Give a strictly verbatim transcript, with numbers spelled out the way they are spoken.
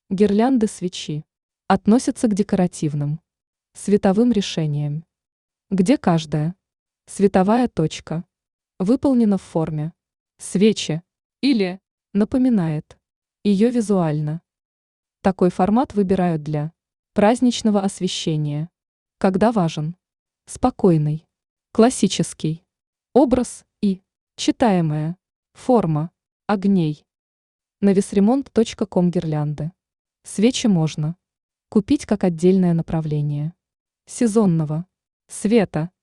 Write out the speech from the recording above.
Гирлянды свечи относятся к декоративным световым решениям, где каждая световая точка выполнена в форме свечи или напоминает ее визуально. Такой формат выбирают для праздничного освещения, когда важен спокойный, классический образ и читаемая форма огней. Навесремонт точка ком гирлянды. Свечи можно купить как отдельное направление сезонного света